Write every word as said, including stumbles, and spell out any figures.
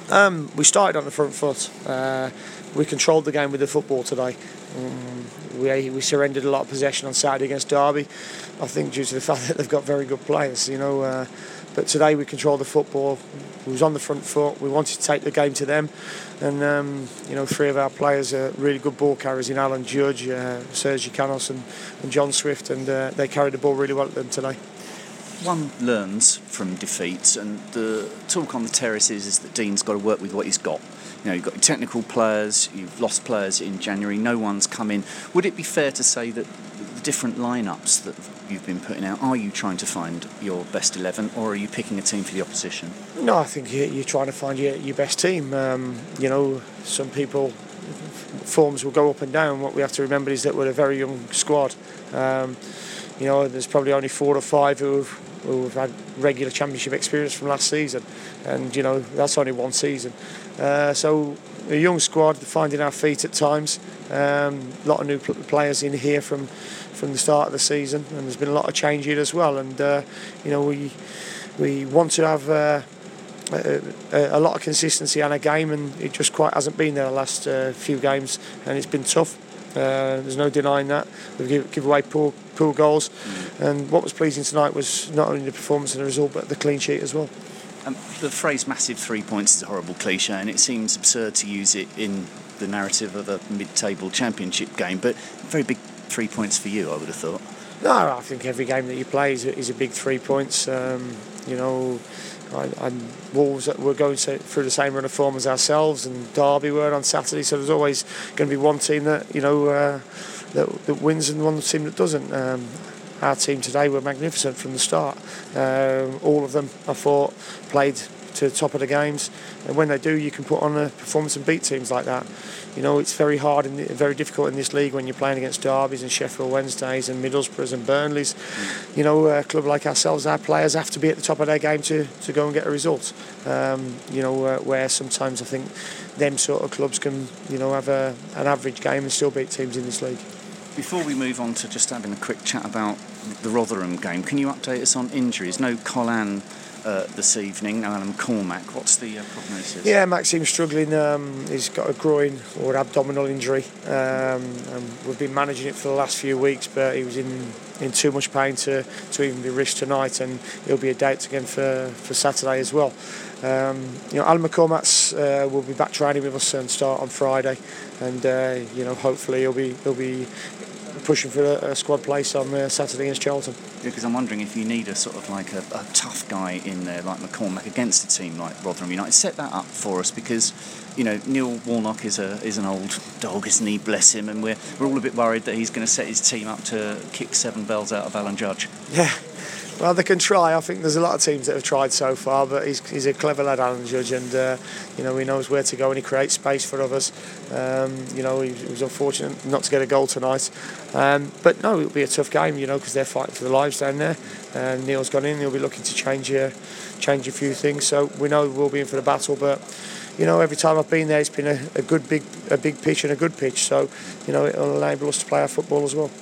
Um, we started on the front foot. Uh, we controlled the game with the football today. Um, we we surrendered a lot of possession on Saturday against Derby. I think due to the fact that they've got very good players, you know. Uh, but today we controlled the football. We was on the front foot. We wanted to take the game to them, and um, you know, three of our players are really good ball carriers in Alan Judge, uh, Sergi Canos, and, and John Swift, and uh, they carried the ball really well at them today. One learns from defeats, and the talk on the terraces is that Dean's got to work with what he's got. You know, you've got your technical players, you've lost players in January, no one's come in. Would it be fair to say that the different lineups that you've been putting out, are you trying to find your best eleven, or are you picking a team for the opposition? No, I think you're trying to find your, your best team. Um, you know, some people, forms will go up and down. What we have to remember is that we're a very young squad. Um, you know, there's probably only four or five who've who've had regular championship experience from last season, and you know, that's only one season. Uh, so a young squad, finding our feet at times. A um, lot of new players in here from from the start of the season, and there's been a lot of change here as well. And uh, you know, we we want to have uh, a, a lot of consistency on a game, and it just quite hasn't been there the last uh, few games, and it's been tough. Uh, there's no denying that. We give, give away poor, poor goals, mm. and what was pleasing tonight was not only the performance and the result, but the clean sheet as well. Um, the phrase "massive three points" is a horrible cliche, and it seems absurd to use it in the narrative of a mid-table championship game. But very big three points for you, I would have thought. No, I think every game that you play is a, is a big three points. Um, you know. And Wolves were going through the same run of form as ourselves, and Derby were on Saturday. So there's always going to be one team that you know uh, that, that wins and one team that doesn't. Um, our team today were magnificent from the start. Um, all of them, I thought, played to the top of the games, and when they do, you can put on a performance and beat teams like that. You know, it's very hard and very difficult in this league when you're playing against Derby's and Sheffield Wednesdays and Middlesbroughs and Burnleys. Mm. You know, a club like ourselves, our players have to be at the top of their game to, to go and get a result. Um, you know, uh, where sometimes I think them sort of clubs can, you know, have a, an average game and still beat teams in this league. Before we move on to just having a quick chat about the Rotherham game, can you update us on injuries? No Collan Uh, this evening, Alan Cormack. What's the uh, prognosis? Yeah, Maxime's struggling. Um, he's got a groin or abdominal injury. Um, and we've been managing it for the last few weeks, but he was in, in too much pain to, to even be risked tonight, and he'll be a doubt again for, for Saturday as well. Um, you know, Alan McCormack's uh, will be back training with us and start on Friday, and uh, you know, hopefully he'll be he'll be pushing for a, a squad place on uh, Saturday against Charlton. Yeah, because I'm wondering if you need a sort of like a, a tough guy in there like McCormack against a team like Rotherham United. Set that up for us, because you know Neil Warnock is a is an old dog, isn't he? Bless him, and we're we're all a bit worried that he's going to set his team up to kick seven bells out of Alan Judge. Yeah. Well, they can try. I think there's a lot of teams that have tried so far, but he's, he's a clever lad, Alan Judge, and uh, you know, he knows where to go and he creates space for others. Um, you know, he, he was unfortunate not to get a goal tonight, um, but no, it'll be a tough game, you know, because they're fighting for their lives down there. And Neil's gone in; he'll be looking to change uh, change a few things. So we know we'll be in for the battle, but you know, every time I've been there, it's been a, a good big a big pitch and a good pitch. So you know, it'll enable us to play our football as well.